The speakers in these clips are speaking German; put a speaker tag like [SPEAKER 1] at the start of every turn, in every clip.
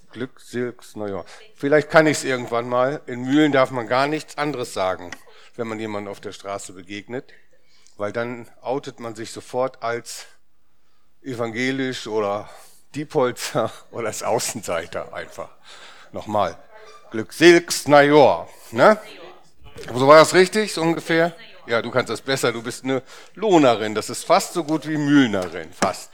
[SPEAKER 1] glückseliges Neujahr. Vielleicht kann ich es irgendwann mal. In Mühlen darf man gar nichts anderes sagen, wenn man jemandem auf der Straße begegnet, weil dann outet man sich sofort als evangelisch oder Diepholzer oder als Außenseiter einfach. Nochmal, glückseliges Neujahr, ne? So war das richtig, so ungefähr? Ja, du kannst das besser, du bist eine Lohnerin, das ist fast so gut wie Mühlnerin, fast.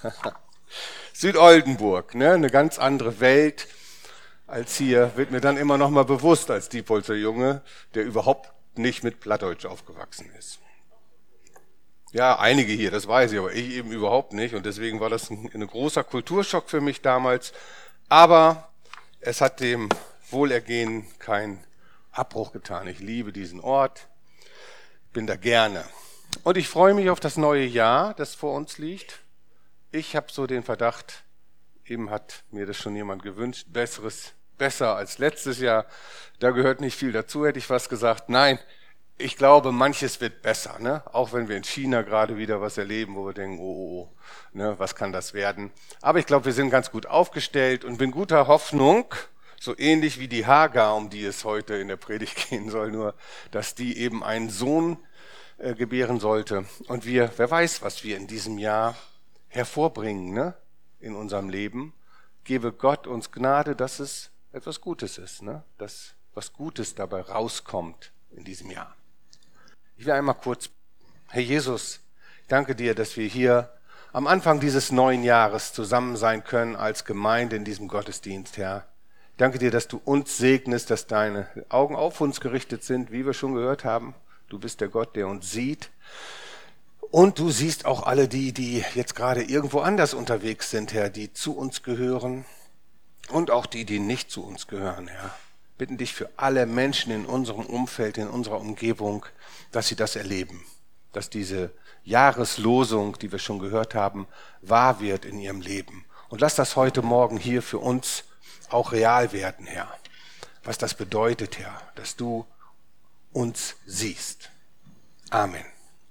[SPEAKER 1] Südoldenburg, ne? Eine ganz andere Welt als hier, wird mir dann immer noch mal bewusst als Diepholzer Junge, der überhaupt nicht mit Plattdeutsch aufgewachsen ist. Ja, einige hier, das weiß ich, aber ich eben überhaupt nicht und deswegen war das ein großer Kulturschock für mich damals, aber es hat dem Wohlergehen keinen Abbruch getan. Ich liebe diesen Ort, bin da gerne. Und ich freue mich auf das neue Jahr, das vor uns liegt. Ich habe so den Verdacht, eben hat mir das schon jemand gewünscht, besser als letztes Jahr. Da gehört nicht viel dazu, hätte ich fast gesagt. Nein, ich glaube, manches wird besser, ne? Auch wenn wir in China gerade wieder was erleben, wo wir denken, oh, ne, was kann das werden? Aber ich glaube, wir sind ganz gut aufgestellt und bin guter Hoffnung, so ähnlich wie die Hagar, um die es heute in der Predigt gehen soll, nur dass die eben einen Sohn gebären sollte. Und wer weiß, was wir in diesem Jahr hervorbringen, ne, in unserem Leben. Gebe Gott uns Gnade, dass es etwas Gutes ist, ne? Dass was Gutes dabei rauskommt in diesem Jahr. Ich will einmal kurz, Herr Jesus, ich danke dir, dass wir hier am Anfang dieses neuen Jahres zusammen sein können als Gemeinde in diesem Gottesdienst, Herr. Ich danke dir, dass du uns segnest, dass deine Augen auf uns gerichtet sind, wie wir schon gehört haben. Du bist der Gott, der uns sieht. Und du siehst auch alle die jetzt gerade irgendwo anders unterwegs sind, Herr, die zu uns gehören und auch die nicht zu uns gehören, Herr. Bitten dich für alle Menschen in unserem Umfeld, in unserer Umgebung, dass sie das erleben, dass diese Jahreslosung, die wir schon gehört haben, wahr wird in ihrem Leben. Und lass das heute Morgen hier für uns auch real werden, Herr. Was das bedeutet, Herr, dass du uns siehst. Amen.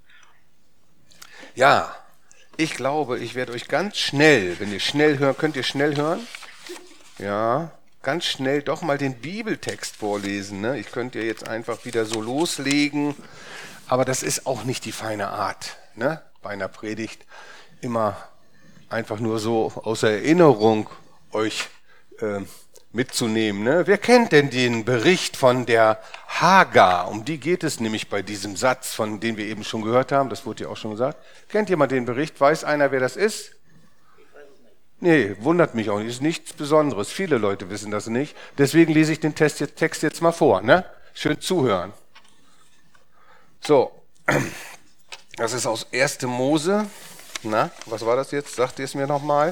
[SPEAKER 1] Ja, ich glaube, ich werde euch ganz schnell, wenn ihr schnell hört, könnt ihr schnell hören? Ja, ganz schnell doch mal den Bibeltext vorlesen. Ne? Ich könnte ja jetzt einfach wieder so loslegen, aber das ist auch nicht die feine Art, ne? Bei einer Predigt immer einfach nur so aus Erinnerung euch mitzunehmen. Ne? Wer kennt denn den Bericht von der Hagar? Um die geht es nämlich bei diesem Satz, von dem wir eben schon gehört haben. Das wurde ja auch schon gesagt. Kennt jemand den Bericht? Weiß einer, wer das ist? Nee, wundert mich auch nicht. Ist nichts Besonderes. Viele Leute wissen das nicht. Deswegen lese ich den Text jetzt mal vor. Ne? Schön zuhören. So, das ist aus 1. Mose. Na, was war das jetzt? Sagt ihr es mir nochmal?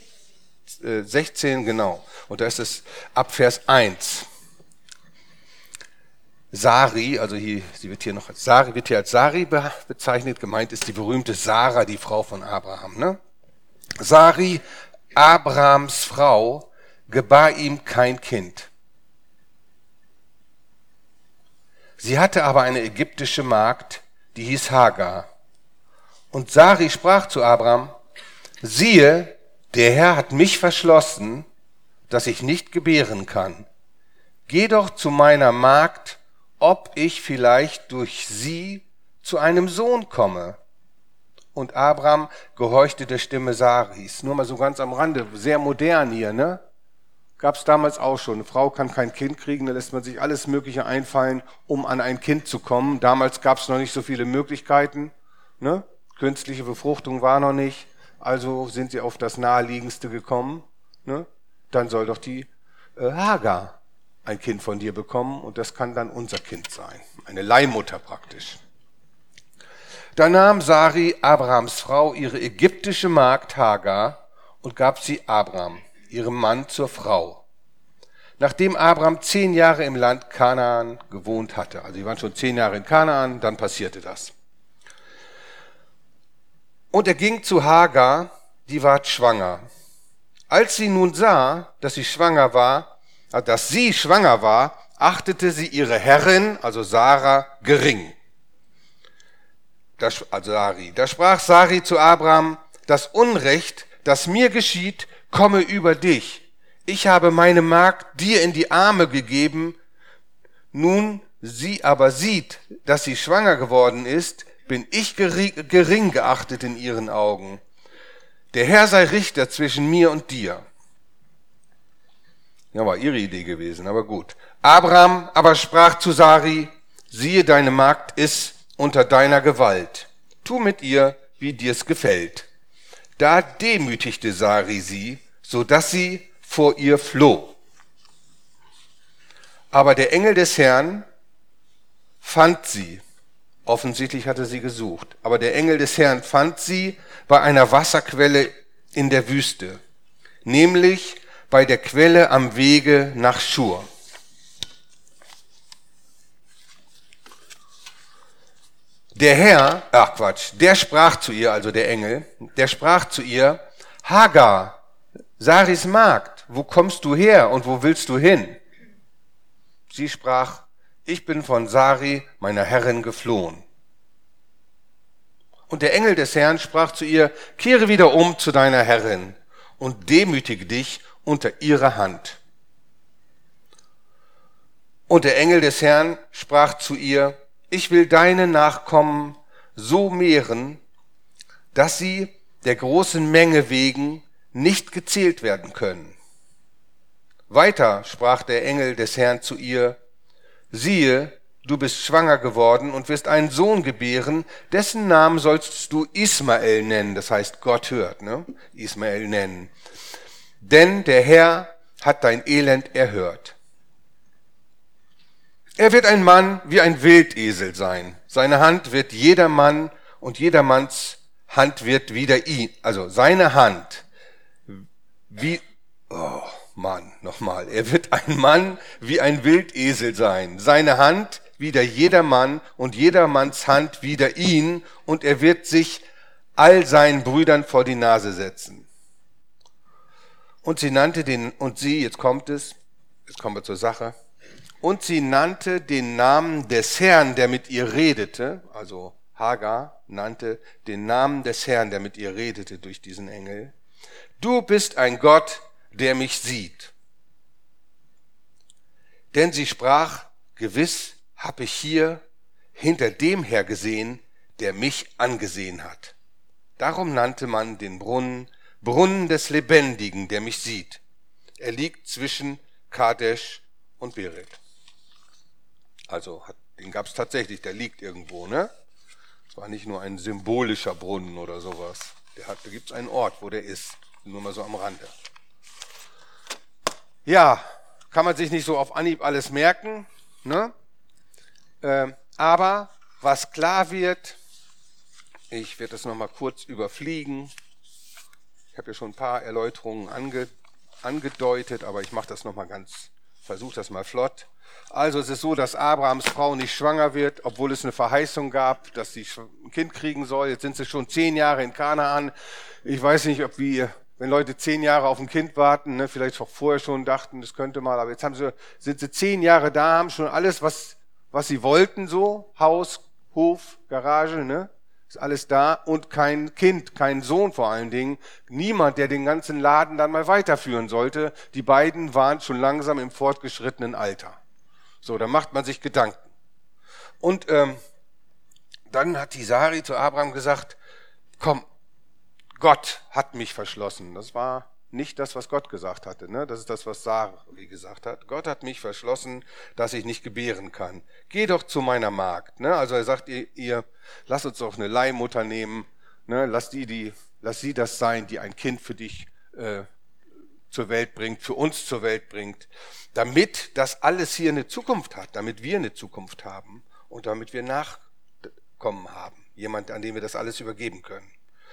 [SPEAKER 1] 16, genau. Und da ist es ab Vers 1. Sari, also sie wird hier als Sari bezeichnet. Gemeint ist die berühmte Sarah, die Frau von Abraham. Ne? Sari, Abrahams Frau, gebar ihm kein Kind. Sie hatte aber eine ägyptische Magd, die hieß Hagar. Und Sari sprach zu Abraham: Siehe, der Herr hat mich verschlossen, dass ich nicht gebären kann. Geh doch zu meiner Magd, ob ich vielleicht durch sie zu einem Sohn komme. Und Abraham gehorchte der Stimme Saris. Nur mal so ganz am Rande, sehr modern hier, ne? Gab es damals auch schon. Eine Frau kann kein Kind kriegen, da lässt man sich alles Mögliche einfallen, um an ein Kind zu kommen. Damals gab es noch nicht so viele Möglichkeiten, ne? Künstliche Befruchtung war noch nicht. Also sind sie auf das Naheliegendste gekommen. Ne? Dann soll doch die Hagar ein Kind von dir bekommen und das kann dann unser Kind sein. Eine Leihmutter praktisch. Da nahm Sari, Abrahams Frau, ihre ägyptische Magd Hagar und gab sie Abraham, ihrem Mann, zur Frau. Nachdem Abraham 10 Jahre im Land Kanaan gewohnt hatte, also sie waren schon 10 Jahre in Kanaan, dann passierte das. Und er ging zu Hagar, die ward schwanger. Als sie nun sah, dass sie schwanger war, achtete sie ihre Herrin, also Sarah, gering. Da sprach Sari zu Abraham: Das Unrecht, das mir geschieht, komme über dich. Ich habe meine Magd dir in die Arme gegeben, nun sie aber sieht, dass sie schwanger geworden ist, bin ich gering geachtet in ihren Augen. Der Herr sei Richter zwischen mir und dir. Ja, war ihre Idee gewesen, aber gut. Abraham aber sprach zu Sari, siehe, deine Magd ist unter deiner Gewalt. Tu mit ihr, wie dir's gefällt. Da demütigte Sari sie, so dass sie vor ihr floh. Aber der Engel des Herrn fand sie. Offensichtlich hatte sie gesucht. Aber der Engel des Herrn fand sie bei einer Wasserquelle in der Wüste, nämlich bei der Quelle am Wege nach Schur. Der sprach zu ihr, also der Engel, der sprach zu ihr, Hagar, Saris Magd, wo kommst du her und wo willst du hin? Sie sprach, ich bin von Sari, meiner Herrin, geflohen. Und der Engel des Herrn sprach zu ihr, kehre wieder um zu deiner Herrin und demütige dich unter ihre Hand. Und der Engel des Herrn sprach zu ihr, ich will deine Nachkommen so mehren, dass sie der großen Menge wegen nicht gezählt werden können. Weiter sprach der Engel des Herrn zu ihr, siehe, du bist schwanger geworden und wirst einen Sohn gebären, dessen Namen sollst du Ismael nennen, das heißt Gott hört, ne? Ismael nennen. Denn der Herr hat dein Elend erhört. Er wird ein Mann wie ein Wildesel sein. Seine Hand wird jedermann und jedermanns Hand wird wieder ihn. Also seine Hand wie, er wird ein Mann wie ein Wildesel sein. Seine Hand wieder jedermann und jedermanns Hand wieder ihn und er wird sich all seinen Brüdern vor die Nase setzen. Und sie nannte jetzt kommen wir zur Sache. Und sie nannte den Namen des Herrn, der mit ihr redete, also Hagar nannte den Namen des Herrn, der mit ihr redete durch diesen Engel. Du bist ein Gott, der mich sieht. Denn sie sprach, gewiss hab ich hier hinter dem her gesehen, der mich angesehen hat. Darum nannte man den Brunnen des Lebendigen, der mich sieht. Er liegt zwischen Kadesh und Bered. Also den gab es tatsächlich, der liegt irgendwo, ne? Es war nicht nur ein symbolischer Brunnen oder sowas. Da gibt es einen Ort, wo der ist. Nur mal so am Rande. Ja, kann man sich nicht so auf Anhieb alles merken, ne? Aber was klar wird, ich werde das nochmal kurz überfliegen. Ich habe ja schon ein paar Erläuterungen angedeutet, aber ich mache das nochmal versuche das mal flott. Also es ist so, dass Abrahams Frau nicht schwanger wird, obwohl es eine Verheißung gab, dass sie ein Kind kriegen soll. Jetzt sind sie schon 10 Jahre in Kanaan. Ich weiß nicht, wenn Leute 10 Jahre auf ein Kind warten, ne, vielleicht auch vorher schon dachten, das könnte mal, aber jetzt sind sie 10 Jahre da, haben schon alles, was sie wollten, so, Haus, Hof, Garage, ne, ist alles da und kein Kind, kein Sohn vor allen Dingen, niemand, der den ganzen Laden dann mal weiterführen sollte. Die beiden waren schon langsam im fortgeschrittenen Alter. So, da macht man sich Gedanken. Und dann hat die Sari zu Abraham gesagt, komm, Gott hat mich verschlossen. Das war nicht das, was Gott gesagt hatte, ne? Das ist das, was Sari gesagt hat. Gott hat mich verschlossen, dass ich nicht gebären kann. Geh doch zu meiner Magd. Ne? Also er sagt ihr, lass uns doch eine Leihmutter nehmen. Ne? Lass sie das sein, die ein Kind für dich zur Welt bringt, für uns zur Welt bringt, damit das alles hier eine Zukunft hat, damit wir eine Zukunft haben und damit wir Nachkommen haben. Jemand, an den wir das alles übergeben können.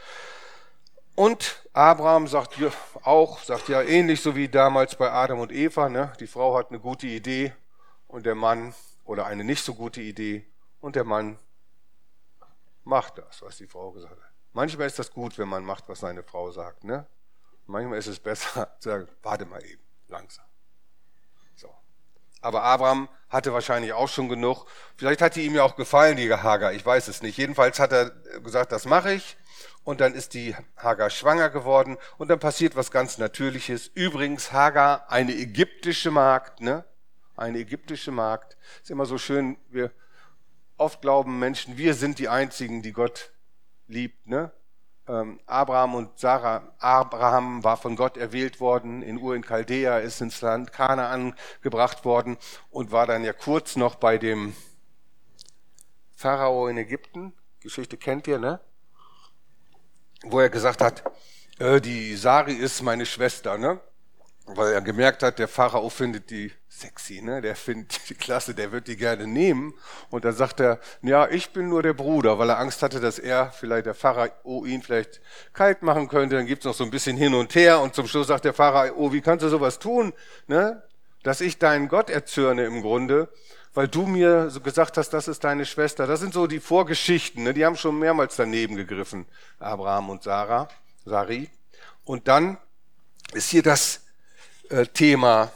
[SPEAKER 1] Und Abraham sagt ja ähnlich so wie damals bei Adam und Eva, ne? Die Frau hat eine gute Idee und der Mann oder eine nicht so gute Idee und der Mann macht das, was die Frau gesagt hat. Manchmal ist das gut, wenn man macht, was seine Frau sagt, ne? Manchmal ist es besser zu sagen, warte mal eben, langsam. So. Aber Abraham hatte wahrscheinlich auch schon genug. Vielleicht hat die ihm ja auch gefallen, die Hagar, ich weiß es nicht. Jedenfalls hat er gesagt, das mache ich. Und dann ist die Hagar schwanger geworden und dann passiert was ganz Natürliches. Übrigens, Hagar, eine ägyptische Magd, ne? Eine ägyptische Magd. Ist immer so schön, oft glauben Menschen, wir sind die Einzigen, die Gott liebt, ne? Abraham und Sarah. Abraham war von Gott erwählt worden, in Ur in Chaldea, ist ins Land Kanaan gebracht worden und war dann ja kurz noch bei dem Pharao in Ägypten. Geschichte kennt ihr, ne? Wo er gesagt hat, die Sari ist meine Schwester, ne? Weil er gemerkt hat, der Pharao findet die sexy, ne? Der findet die klasse, der wird die gerne nehmen. Und dann sagt er, ja, ich bin nur der Bruder, weil er Angst hatte, dass der Pharao ihn vielleicht kalt machen könnte. Dann gibt's noch so ein bisschen hin und her und zum Schluss sagt der Pharao, wie kannst du sowas tun, ne? Dass ich deinen Gott erzürne im Grunde, weil du mir so gesagt hast, das ist deine Schwester. Das sind so die Vorgeschichten, ne? Die haben schon mehrmals daneben gegriffen, Abraham und Sari. Und dann ist hier das Thema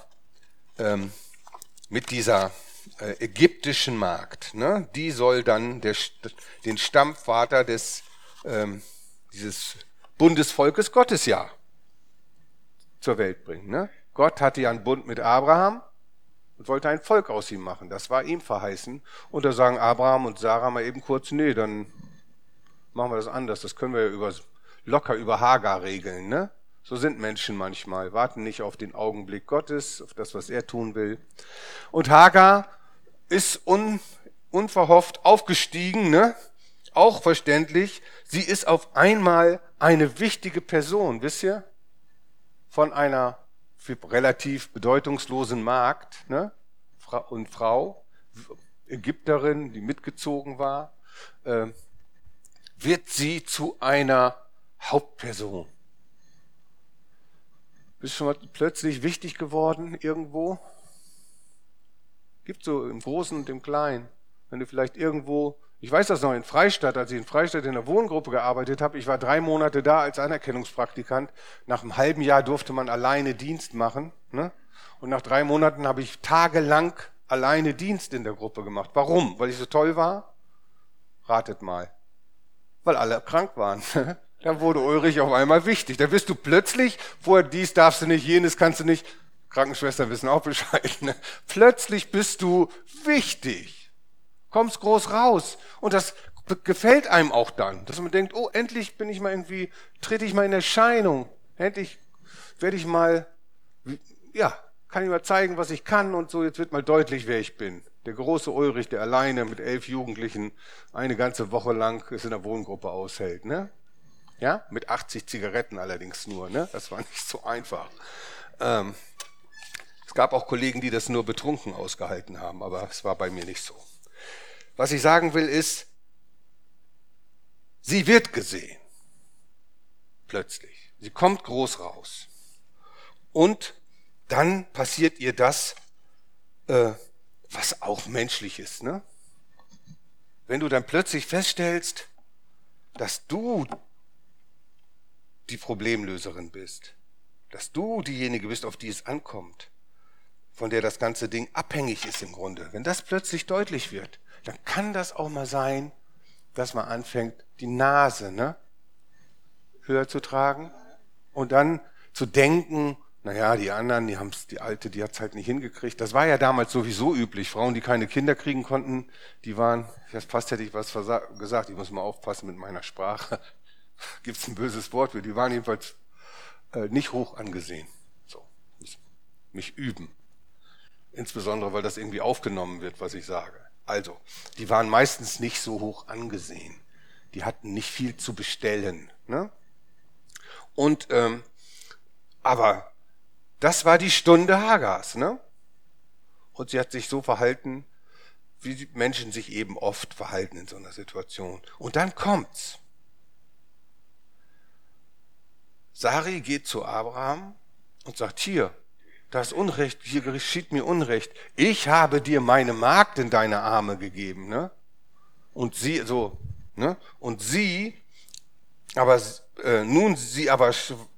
[SPEAKER 1] mit dieser ägyptischen Magd. Ne? Die soll dann den Stammvater dieses Bundesvolkes Gottes zur Welt bringen. Ne? Gott hatte ja einen Bund mit Abraham und wollte ein Volk aus ihm machen. Das war ihm verheißen. Und da sagen Abraham und Sarah mal eben kurz, nee, dann machen wir das anders. Das können wir ja locker über Hagar regeln, ne? So sind Menschen manchmal, warten nicht auf den Augenblick Gottes, auf das, was er tun will. Und Hagar ist unverhofft aufgestiegen, ne? Auch verständlich. Sie ist auf einmal eine wichtige Person, wisst ihr? Von einer relativ bedeutungslosen Magd, ne? Und Frau, Ägypterin, die mitgezogen war, wird sie zu einer Hauptperson. Bist schon mal plötzlich wichtig geworden irgendwo? Gibt so im Großen und im Kleinen. Wenn du vielleicht irgendwo, ich weiß das noch in Freistadt, als ich in Freistadt in der Wohngruppe gearbeitet habe, ich war 3 Monate da als Anerkennungspraktikant. Nach einem halben Jahr durfte man alleine Dienst machen. Ne? Und nach 3 Monaten habe ich tagelang alleine Dienst in der Gruppe gemacht. Warum? Weil ich so toll war? Ratet mal. Weil alle krank waren. Dann wurde Ulrich auf einmal wichtig. Da bist du plötzlich, vorher dies darfst du nicht, jenes kannst du nicht. Krankenschwestern wissen auch Bescheid. Ne? Plötzlich bist du wichtig. Kommst groß raus. Und das gefällt einem auch dann. Dass man denkt, oh, endlich trete ich mal in Erscheinung. Endlich werde ich mal, kann ich mal zeigen, was ich kann und so. Jetzt wird mal deutlich, wer ich bin. Der große Ulrich, der alleine mit 11 Jugendlichen eine ganze Woche lang es in der Wohngruppe aushält, ne? Ja, mit 80 Zigaretten allerdings nur, ne? Das war nicht so einfach. Es gab auch Kollegen, die das nur betrunken ausgehalten haben, aber es war bei mir nicht so. Was ich sagen will ist, sie wird gesehen. Plötzlich. Sie kommt groß raus. Und dann passiert ihr das, was auch menschlich ist, ne? Wenn du dann plötzlich feststellst, dass du die Problemlöserin bist, dass du diejenige bist, auf die es ankommt, von der das ganze Ding abhängig ist im Grunde. Wenn das plötzlich deutlich wird, dann kann das auch mal sein, dass man anfängt, die Nase, ne, höher zu tragen und dann zu denken, naja, die anderen, die Alte, die hat's halt nicht hingekriegt. Das war ja damals sowieso üblich. Frauen, die keine Kinder kriegen konnten, die waren, fast hätte ich was gesagt, ich muss mal aufpassen mit meiner Sprache. Gibt's ein böses Wort für, die waren jedenfalls nicht hoch angesehen. So, mich üben. Insbesondere, weil das irgendwie aufgenommen wird, was ich sage. Also, die waren meistens nicht so hoch angesehen. Die hatten nicht viel zu bestellen. Ne? Und, aber das war die Stunde Hagars. Ne? Und sie hat sich so verhalten, wie Menschen sich eben oft verhalten in so einer Situation. Und dann kommt's. Sari geht zu Abraham und sagt, hier, das ist Unrecht, hier geschieht mir Unrecht. Ich habe dir meine Magd in deine Arme gegeben, ne? Und sie, so, ne? Und sie, aber, nun sie aber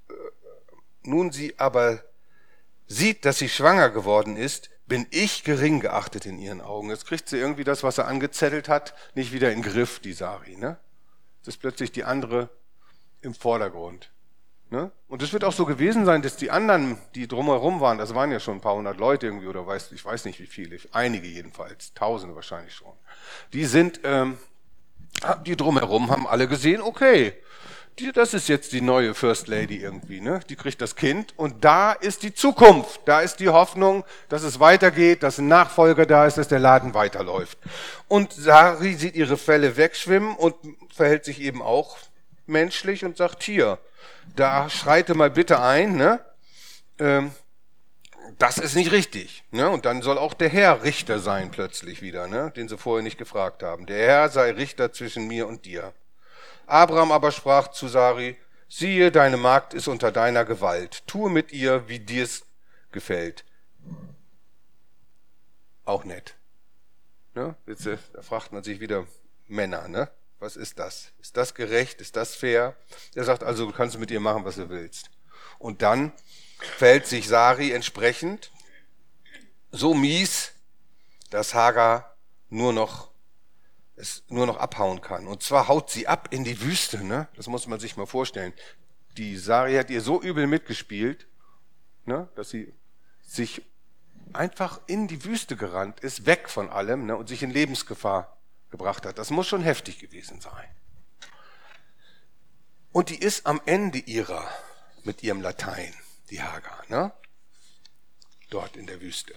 [SPEAKER 1] sieht, dass sie schwanger geworden ist, bin ich gering geachtet in ihren Augen. Jetzt kriegt sie irgendwie das, was er angezettelt hat, nicht wieder in den Griff, die Sari, ne? Das ist plötzlich die andere im Vordergrund. Ne? Und es wird auch so gewesen sein, dass die anderen, die drumherum waren, das waren ja schon ein paar hundert Leute irgendwie, oder ich weiß nicht wie viele, einige jedenfalls, Tausende wahrscheinlich schon. Die drumherum haben alle gesehen, okay, das ist jetzt die neue First Lady irgendwie, ne? Die kriegt das Kind und da ist die Zukunft, da ist die Hoffnung, dass es weitergeht, dass ein Nachfolger da ist, dass der Laden weiterläuft. Und Sari sieht ihre Fälle wegschwimmen und verhält sich eben auch menschlich und sagt, hier, da schreite mal bitte ein, ne? Das ist nicht richtig. Ne? Und dann soll auch der Herr Richter sein plötzlich wieder, ne? Den sie vorher nicht gefragt haben. Der Herr sei Richter zwischen mir und dir. Abraham aber sprach zu Sari, siehe, deine Magd ist unter deiner Gewalt. Tue mit ihr, wie dir's gefällt. Auch nett. Ne? Jetzt, da fragt man sich wieder Männer, ne? Was ist das? Ist das gerecht? Ist das fair? Er sagt also, du kannst mit ihr machen, was du willst. Und dann verhält sich Sari entsprechend so mies, dass Hagar nur noch abhauen kann. Und zwar haut sie ab in die Wüste, ne? Das muss man sich mal vorstellen. Die Sari hat ihr so übel mitgespielt, ne? Dass sie sich einfach in die Wüste gerannt ist, weg von allem, ne? Und sich in Lebensgefahr gebracht hat. Das muss schon heftig gewesen sein. Und die ist am Ende mit ihrem Latein, die Hagar, ne? Dort in der Wüste.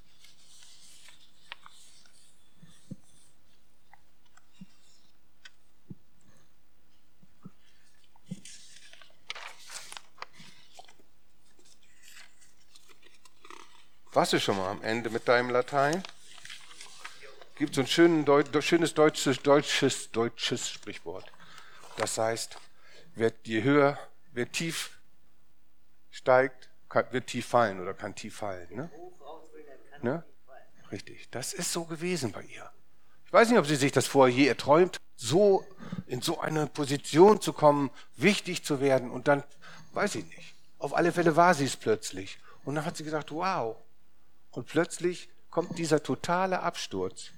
[SPEAKER 1] Warst du schon mal am Ende mit deinem Latein? Gibt so ein schönes deutsches Sprichwort. Das heißt, wer tief steigt, wird tief fallen oder kann tief fallen. Ne? Richtig, das ist so gewesen bei ihr. Ich weiß nicht, ob sie sich das vorher je erträumt, in so eine Position zu kommen, wichtig zu werden und dann, weiß ich nicht. Auf alle Fälle war sie es plötzlich. Und dann hat sie gesagt, wow. Und plötzlich kommt dieser totale Absturz.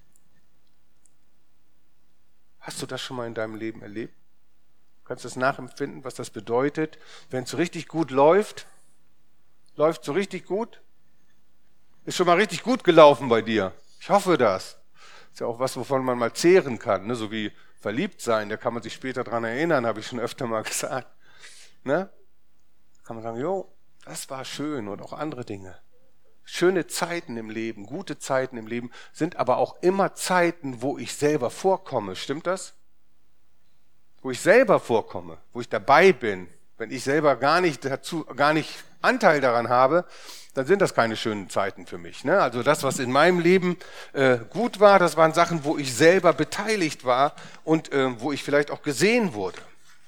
[SPEAKER 1] Hast du das schon mal in deinem Leben erlebt? Kannst du das nachempfinden, was das bedeutet, wenn es so richtig gut läuft? Läuft so richtig gut? Ist schon mal richtig gut gelaufen bei dir. Ich hoffe das. Ist ja auch was, wovon man mal zehren kann, ne? So wie verliebt sein, da kann man sich später dran erinnern, habe ich schon öfter mal gesagt. Ne? Kann man sagen, jo, das war schön und auch andere Dinge. Schöne Zeiten im Leben, gute Zeiten im Leben sind aber auch immer Zeiten, wo ich selber vorkomme. Stimmt das? Wo ich selber vorkomme, wo ich dabei bin. Wenn ich selber gar nicht Anteil daran habe, dann sind das keine schönen Zeiten für mich. Ne? Also das, was in meinem Leben gut war, das waren Sachen, wo ich selber beteiligt war und wo ich vielleicht auch gesehen wurde.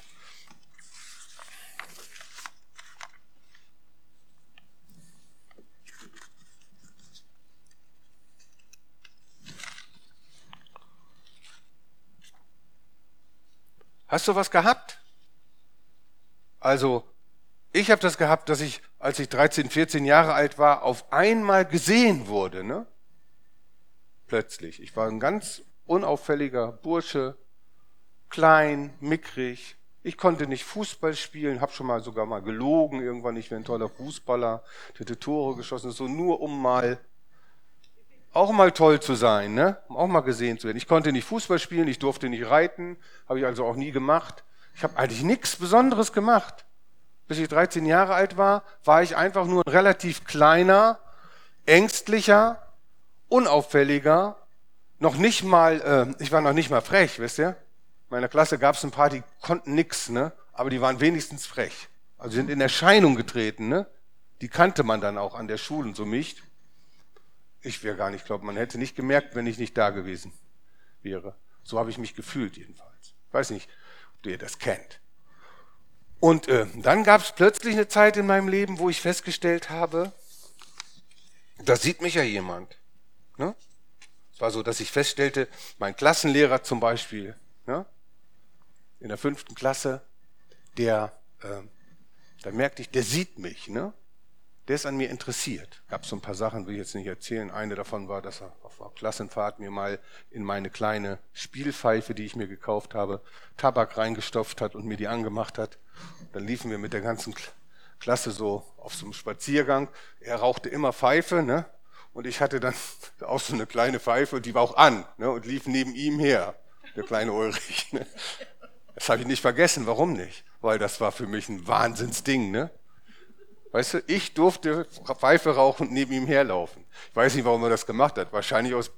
[SPEAKER 1] Hast du was gehabt? Also, ich habe das gehabt, dass ich, als ich 13, 14 Jahre alt war, auf einmal gesehen wurde. Ne? Plötzlich. Ich war ein ganz unauffälliger Bursche, klein, mickrig. Ich konnte nicht Fußball spielen, habe sogar mal gelogen. Irgendwann, ich wäre ein toller Fußballer, ich hätte Tore geschossen, so nur um auch mal toll zu sein, ne? Um auch mal gesehen zu werden. Ich konnte nicht Fußball spielen, ich durfte nicht reiten, habe ich also auch nie gemacht. Ich habe eigentlich nichts Besonderes gemacht. Bis ich 13 Jahre alt war, war ich einfach nur ein relativ kleiner, ängstlicher, unauffälliger, ich war noch nicht mal frech, wisst ihr? In meiner Klasse gab es ein paar, die konnten nix, ne? Aber die waren wenigstens frech. Also sind in Erscheinung getreten, ne? Die kannte man dann auch an der Schule und so mich. Ich glaube, man hätte nicht gemerkt, wenn ich nicht da gewesen wäre. So habe ich mich gefühlt jedenfalls. Ich weiß nicht, ob ihr das kennt. Und dann gab es plötzlich eine Zeit in meinem Leben, wo ich festgestellt habe, da sieht mich ja jemand. Ne? Es war so, dass ich feststellte, mein Klassenlehrer zum Beispiel, ne? In der 5. Klasse, da merkte ich, der sieht mich. Ne? der ist an mir interessiert. Gab so ein paar Sachen, will ich jetzt nicht erzählen. Eine davon war, dass er auf einer Klassenfahrt mir mal in meine kleine Spielpfeife, die ich mir gekauft habe, Tabak reingestopft hat und mir die angemacht hat. Dann liefen wir mit der ganzen Klasse so auf so einem Spaziergang. Er rauchte immer Pfeife, ne? Und ich hatte dann auch so eine kleine Pfeife, die war auch an, ne? Und lief neben ihm her, der kleine Ulrich. Ne? Das habe ich nicht vergessen. Warum nicht? Weil das war für mich ein Wahnsinnsding, ne? Weißt du, ich durfte Pfeife rauchen und neben ihm herlaufen. Ich weiß nicht, warum er das gemacht hat. Wahrscheinlich aus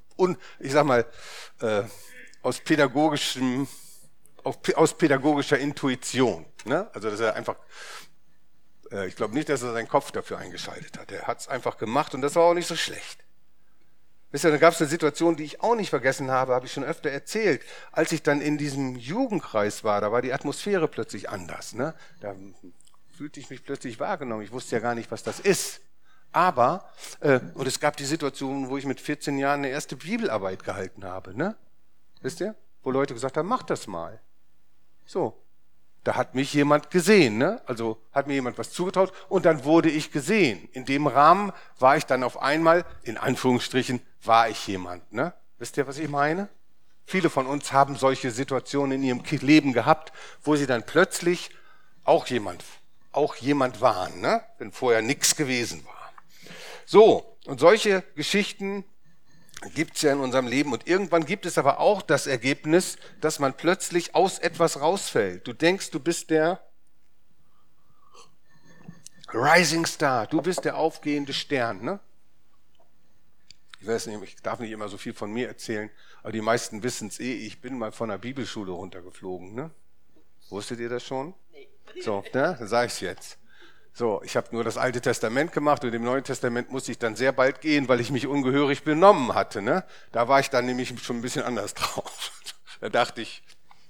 [SPEAKER 1] pädagogischer Intuition. Ne? Also, dass er einfach, ich glaube nicht, dass er seinen Kopf dafür eingeschaltet hat. Er hat es einfach gemacht und das war auch nicht so schlecht. Wisst ihr, da gab es eine Situation, die ich auch nicht vergessen habe ich schon öfter erzählt. Als ich dann in diesem Jugendkreis war, da war die Atmosphäre plötzlich anders. Ne? Da fühlte ich mich plötzlich wahrgenommen. Ich wusste ja gar nicht, was das ist. Aber, und es gab die Situation, wo ich mit 14 Jahren eine erste Bibelarbeit gehalten habe. Ne? Wisst ihr? Wo Leute gesagt haben, mach das mal. So. Da hat mich jemand gesehen, ne? Also hat mir jemand was zugetraut und dann wurde ich gesehen. In dem Rahmen war ich dann auf einmal, in Anführungsstrichen, war ich jemand, ne? Wisst ihr, was ich meine? Viele von uns haben solche Situationen in ihrem Leben gehabt, wo sie dann plötzlich auch jemand waren, ne? Wenn vorher nichts gewesen war. So, und solche Geschichten gibt es ja in unserem Leben und irgendwann gibt es aber auch das Ergebnis, dass man plötzlich aus etwas rausfällt. Du denkst, du bist der Rising Star, du bist der aufgehende Stern. Ne? Ich weiß nicht, ich darf nicht immer so viel von mir erzählen, aber die meisten wissen es ich bin mal von der Bibelschule runtergeflogen. Ne? Wusstet ihr das schon? Nee. So, ne? Dann sage ich es jetzt. So, ich habe nur das Alte Testament gemacht und im Neuen Testament musste ich dann sehr bald gehen, weil ich mich ungehörig benommen hatte. Ne? Da war ich dann nämlich schon ein bisschen anders drauf. Da dachte ich,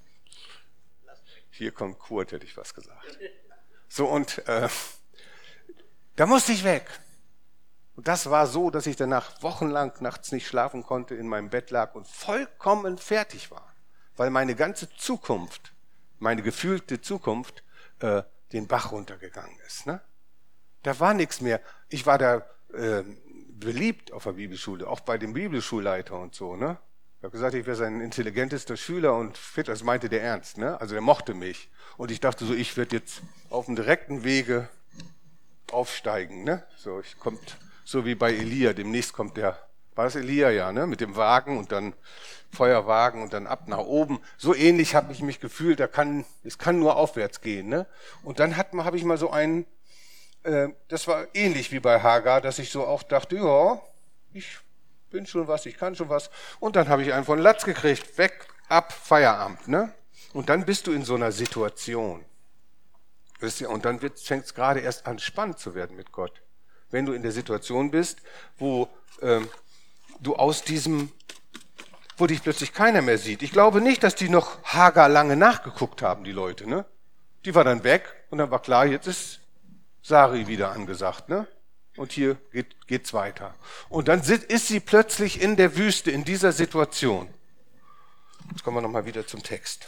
[SPEAKER 1] hier kommt Kurt, hätte ich was gesagt. So, und da musste ich weg. Und das war so, dass ich danach wochenlang nachts nicht schlafen konnte, in meinem Bett lag und vollkommen fertig war. Weil meine ganze Zukunft, meine gefühlte Zukunft, den Bach runtergegangen ist. Ne? Da war nichts mehr. Ich war da beliebt auf der Bibelschule, auch bei dem Bibelschulleiter und so. Ne? Ich habe gesagt, ich wäre sein intelligentester Schüler und das meinte der ernst. Ne? Also er mochte mich. Und ich dachte so, ich werde jetzt auf dem direkten Wege aufsteigen. Ne? So, kommt so wie bei Elia, demnächst kommt war das Elia ja, ne? Mit dem Wagen und dann Feuerwagen und dann ab nach oben. So ähnlich habe ich mich gefühlt, es kann nur aufwärts gehen. Ne? Und dann habe ich mal so einen, das war ähnlich wie bei Hagar, dass ich so auch dachte, ja, ich bin schon was, ich kann schon was. Und dann habe ich einen von Latz gekriegt, weg, ab, Feierabend. Ne? Und dann bist du in so einer Situation. Wisst ihr? Und dann fängt es gerade erst an, spannend zu werden mit Gott. Wenn du in der Situation bist, wo du wo dich plötzlich keiner mehr sieht. Ich glaube nicht, dass die noch Hagar lange nachgeguckt haben, die Leute. Ne? Die war dann weg und dann war klar, jetzt ist Sari wieder angesagt. Ne? Und hier geht's weiter. Und dann ist sie plötzlich in der Wüste, in dieser Situation. Jetzt kommen wir nochmal wieder zum Text.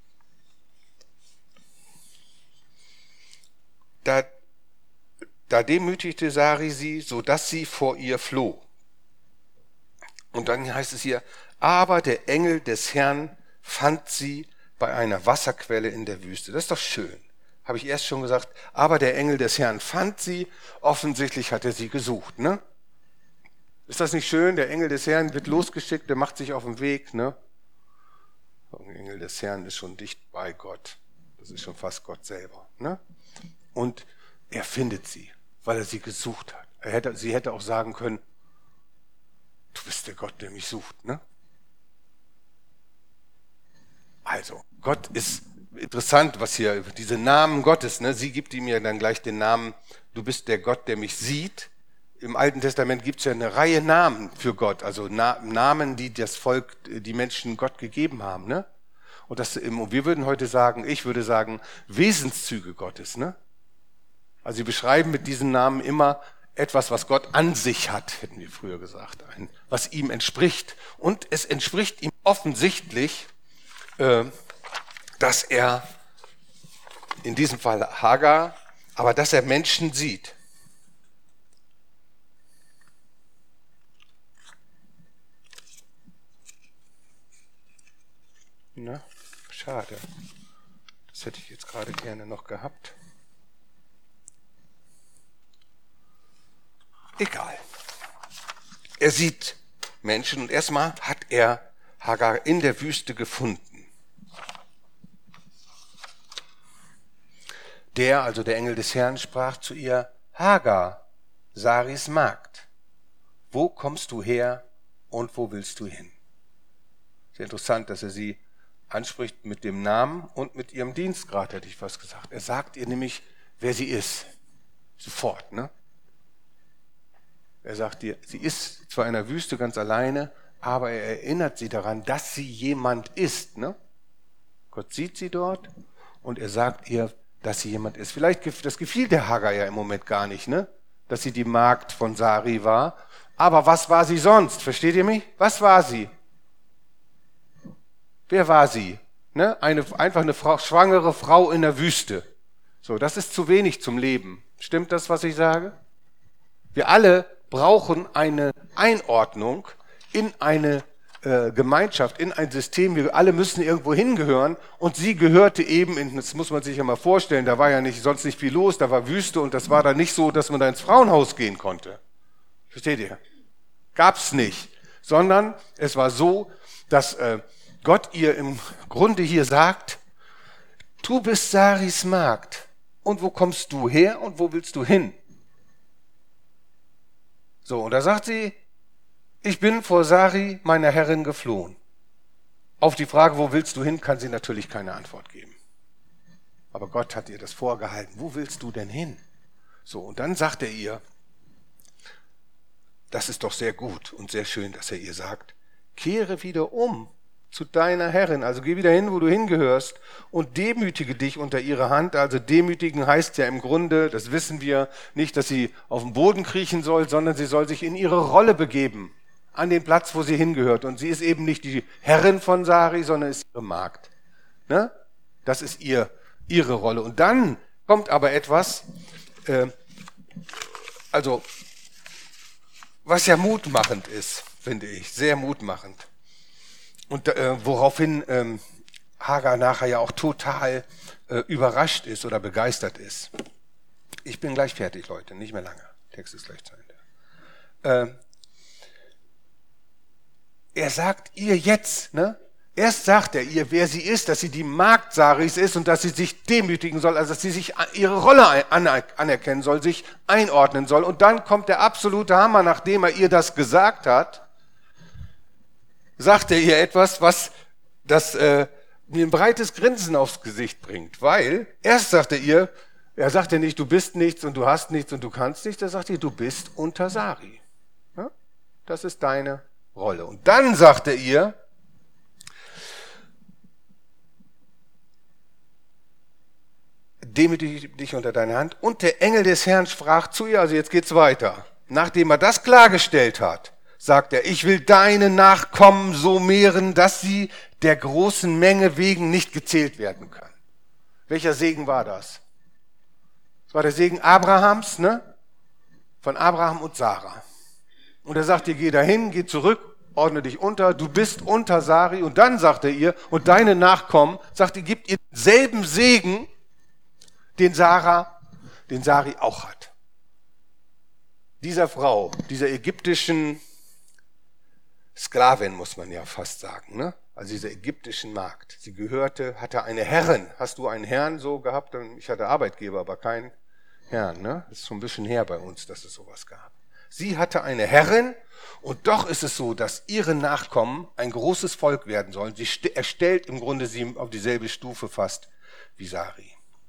[SPEAKER 1] Da demütigte Sari sie, sodass sie vor ihr floh. Und dann heißt es hier, aber der Engel des Herrn fand sie bei einer Wasserquelle in der Wüste. Das ist doch schön. Habe ich erst schon gesagt, aber der Engel des Herrn fand sie, offensichtlich hat er sie gesucht. Ne? Ist das nicht schön? Der Engel des Herrn wird losgeschickt, der macht sich auf den Weg. Ne? Der Engel des Herrn ist schon dicht bei Gott. Das ist schon fast Gott selber. Ne? Und er findet sie, weil er sie gesucht hat. Sie hätte auch sagen können, du bist der Gott, der mich sucht, ne? Also, Gott ist interessant, was hier, diese Namen Gottes, ne? Sie gibt ihm ja dann gleich den Namen, du bist der Gott, der mich sieht. Im Alten Testament gibt es ja eine Reihe Namen für Gott, also Namen, die das Volk, die Menschen Gott gegeben haben, ne? Und wir würden heute sagen, ich würde sagen, Wesenszüge Gottes, ne? Also sie beschreiben mit diesen Namen immer etwas, was Gott an sich hat, hätten wir früher gesagt, was ihm entspricht. Und es entspricht ihm offensichtlich, dass er, in diesem Fall Hagar, aber dass er Menschen sieht. Na, schade. Das hätte ich jetzt gerade gerne noch gehabt. Egal. Er sieht Menschen und erstmal hat er Hagar in der Wüste gefunden. Also der Engel des Herrn, sprach zu ihr: Hagar, Saris Magd, wo kommst du her und wo willst du hin? Sehr interessant, dass er sie anspricht mit dem Namen und mit ihrem Dienstgrad, hätte ich fast gesagt. Er sagt ihr nämlich, wer sie ist. Sofort, ne? Er sagt ihr, sie ist zwar in der Wüste ganz alleine, aber er erinnert sie daran, dass sie jemand ist, ne? Gott sieht sie dort und er sagt ihr, dass sie jemand ist. Vielleicht, das gefiel der Hagar ja im Moment gar nicht, ne? Dass sie die Magd von Sari war. Aber was war sie sonst? Versteht ihr mich? Was war sie? Wer war sie? Ne? Einfach eine schwangere Frau in der Wüste. So, das ist zu wenig zum Leben. Stimmt das, was ich sage? Wir alle brauchen eine Einordnung in eine Gemeinschaft, in ein System. Wir alle müssen irgendwo hingehören und sie gehörte eben, das muss man sich ja mal vorstellen, da war ja sonst nicht viel los, da war Wüste und das war dann nicht so, dass man da ins Frauenhaus gehen konnte. Versteht ihr? Gab's nicht. Sondern es war so, dass Gott ihr im Grunde hier sagt, du bist Saris Magd. Und wo kommst du her und wo willst du hin? So, und da sagt sie, ich bin vor Sari, meiner Herrin, geflohen. Auf die Frage, wo willst du hin, kann sie natürlich keine Antwort geben. Aber Gott hat ihr das vorgehalten. Wo willst du denn hin? So, und dann sagt er ihr, das ist doch sehr gut und sehr schön, dass er ihr sagt, kehre wieder um zu deiner Herrin, also geh wieder hin, wo du hingehörst und demütige dich unter ihre Hand. Also demütigen heißt ja im Grunde, das wissen wir, nicht, dass sie auf den Boden kriechen soll, sondern sie soll sich in ihre Rolle begeben, an den Platz, wo sie hingehört. Und sie ist eben nicht die Herrin von Sari, sondern ist ihre Magd. Ne? Das ist ihre Rolle. Und dann kommt aber etwas, was ja mutmachend ist, finde ich, sehr mutmachend. Und woraufhin Hagar nachher ja auch total überrascht ist oder begeistert ist. Ich bin gleich fertig, Leute, nicht mehr lange. Der Text ist gleich zu Ende. Er sagt ihr jetzt, ne? Erst sagt er ihr, wer sie ist, dass sie die Magd Saris ist und dass sie sich demütigen soll, also dass sie sich ihre Rolle anerkennen soll, sich einordnen soll. Und dann kommt der absolute Hammer, nachdem er ihr das gesagt hat, sagt er ihr etwas, was mir ein breites Grinsen aufs Gesicht bringt. Weil erst sagt er sagt ja nicht, du bist nichts und du hast nichts und du kannst nichts, er sagt ihr, du bist unter Sari. Ja? Das ist deine Rolle. Und dann sagt er ihr, demütige dich unter deine Hand. Und der Engel des Herrn sprach zu ihr, also jetzt geht's weiter. Nachdem er das klargestellt hat, sagt er, ich will deine Nachkommen so mehren, dass sie der großen Menge wegen nicht gezählt werden können. Welcher Segen war das? Das war der Segen Abrahams, ne? Von Abraham und Sarah. Und er sagt ihr, geh dahin, geh zurück, ordne dich unter, du bist unter Sari. Und dann sagt er ihr, und deine Nachkommen, sagt er, gibt ihr denselben Segen, den Sari auch hat. Dieser Frau, dieser ägyptischen Sklavin, muss man ja fast sagen, ne? Also dieser ägyptischen Magd. Sie hatte eine Herrin. Hast du einen Herrn so gehabt? Ich hatte Arbeitgeber, aber keinen Herrn, ne? Das ist schon ein bisschen her bei uns, dass es sowas gab. Sie hatte eine Herrin und doch ist es so, dass ihre Nachkommen ein großes Volk werden sollen. Er stellt im Grunde sie auf dieselbe Stufe fast wie Sari.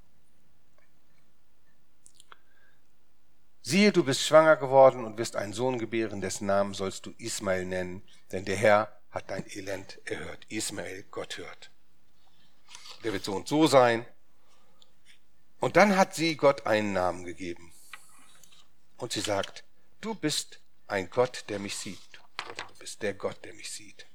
[SPEAKER 1] Siehe, du bist schwanger geworden und wirst einen Sohn gebären, dessen Namen sollst du Ismael nennen, denn der Herr hat dein Elend erhört. Ismael, Gott hört. Der wird so und so sein. Und dann hat sie Gott einen Namen gegeben. Und sie sagt, du bist ein Gott, der mich sieht. Oder du bist der Gott, der mich sieht.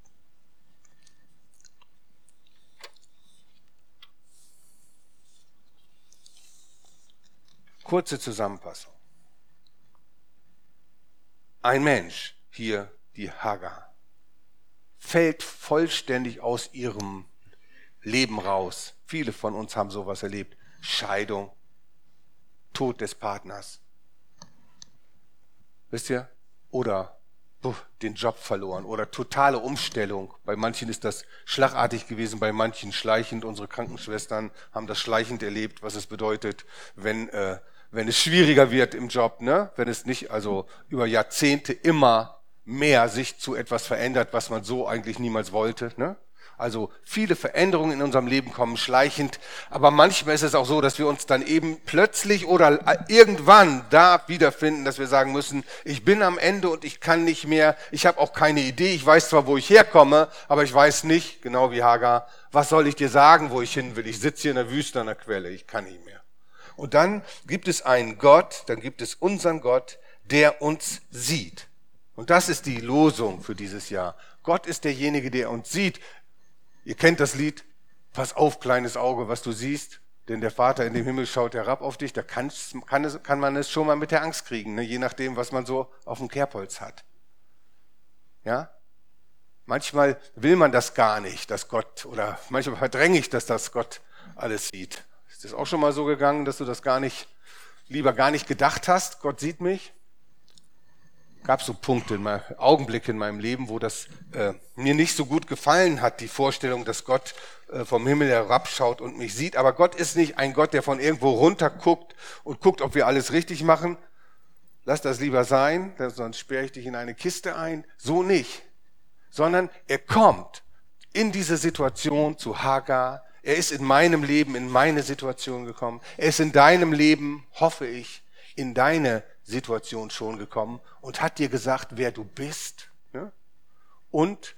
[SPEAKER 1] Kurze Zusammenfassung. Ein Mensch, hier die Hagar, fällt vollständig aus ihrem Leben raus. Viele von uns haben sowas erlebt. Scheidung, Tod des Partners. Wisst ihr? Oder den Job verloren oder totale Umstellung. Bei manchen ist das schlagartig gewesen, bei manchen schleichend. Unsere Krankenschwestern haben das schleichend erlebt, was es bedeutet, wenn es schwieriger wird im Job, ne? Wenn es nicht also über Jahrzehnte immer mehr sich zu etwas verändert, was man so eigentlich niemals wollte, ne? Also viele Veränderungen in unserem Leben kommen schleichend, aber manchmal ist es auch so, dass wir uns dann eben plötzlich oder irgendwann da wiederfinden, dass wir sagen müssen, ich bin am Ende und ich kann nicht mehr, ich habe auch keine Idee, ich weiß zwar, wo ich herkomme, aber ich weiß nicht, genau wie Hagar, was soll ich dir sagen, wo ich hin will? Ich sitze hier in der Wüste an der Quelle, ich kann nicht mehr. Und dann gibt es einen Gott, dann gibt es unseren Gott, der uns sieht. Und das ist die Losung für dieses Jahr. Gott ist derjenige, der uns sieht. Ihr kennt das Lied, pass auf, kleines Auge, was du siehst, denn der Vater in dem Himmel schaut herab auf dich. Da kann man es schon mal mit der Angst kriegen, ne? Je nachdem, was man so auf dem Kerbholz hat. Ja? Manchmal will man das gar nicht, dass Gott, oder manchmal verdränge ich, dass das Gott alles sieht. Ist das auch schon mal so gegangen, dass du das lieber gar nicht gedacht hast, Gott sieht mich? Gab so Punkte, Augenblicke in meinem Leben, wo das mir nicht so gut gefallen hat, die Vorstellung, dass Gott vom Himmel herabschaut und mich sieht. Aber Gott ist nicht ein Gott, der von irgendwo runter guckt und guckt, ob wir alles richtig machen. Lass das lieber sein, sonst sperre ich dich in eine Kiste ein. So nicht. Sondern er kommt in diese Situation zu Hagar. Er ist in meinem Leben, in meine Situation gekommen. Er ist in deinem Leben, hoffe ich, in deine Situation schon gekommen und hat dir gesagt, wer du bist, ne? Und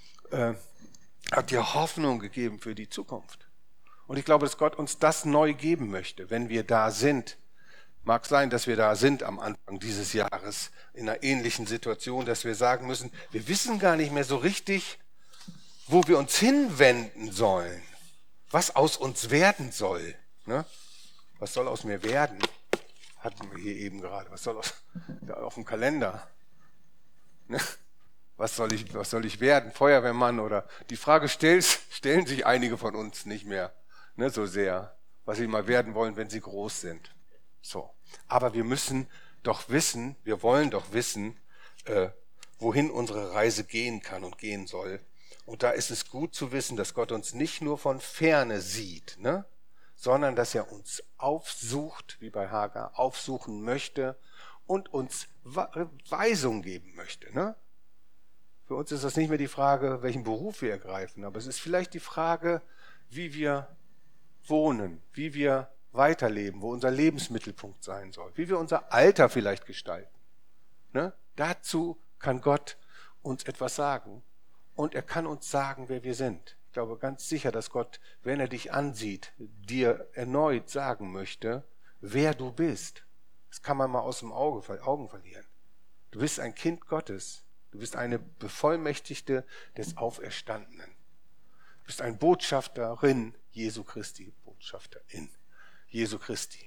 [SPEAKER 1] hat dir Hoffnung gegeben für die Zukunft. Und ich glaube, dass Gott uns das neu geben möchte, wenn wir da sind. Mag sein, dass wir da sind am Anfang dieses Jahres in einer ähnlichen Situation, dass wir sagen müssen, wir wissen gar nicht mehr so richtig, wo wir uns hinwenden sollen, was aus uns werden soll. Ne? Was soll aus mir werden? Hatten wir hier eben gerade. Was soll auf dem Kalender? Ne? Was soll ich werden? Feuerwehrmann oder? Die Frage stellen sich einige von uns nicht mehr, ne, so sehr, was sie mal werden wollen, wenn sie groß sind. So. Aber wir müssen doch wissen, wir wollen doch wissen, wohin unsere Reise gehen kann und gehen soll. Und da ist es gut zu wissen, dass Gott uns nicht nur von Ferne sieht, ne? Sondern dass er uns aufsucht, wie bei Hagar, aufsuchen möchte und uns Weisung geben möchte. Ne? Für uns ist das nicht mehr die Frage, welchen Beruf wir ergreifen, aber es ist vielleicht die Frage, wie wir wohnen, wie wir weiterleben, wo unser Lebensmittelpunkt sein soll, wie wir unser Alter vielleicht gestalten. Ne? Dazu kann Gott uns etwas sagen und er kann uns sagen, wer wir sind. Ich glaube ganz sicher, dass Gott, wenn er dich ansieht, dir erneut sagen möchte, wer du bist. Das kann man mal aus dem Augen verlieren. Du bist ein Kind Gottes. Du bist eine Bevollmächtigte des Auferstandenen. Du bist ein Botschafterin Jesu Christi. Botschafterin Jesu Christi.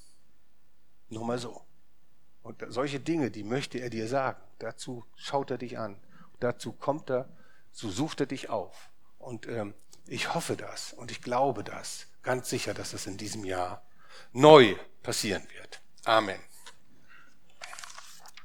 [SPEAKER 1] Nur mal so. Und solche Dinge, die möchte er dir sagen. Dazu schaut er dich an. Dazu kommt er, so sucht er dich auf. Und ich hoffe das und ich glaube das ganz sicher, dass das in diesem Jahr neu passieren wird. Amen.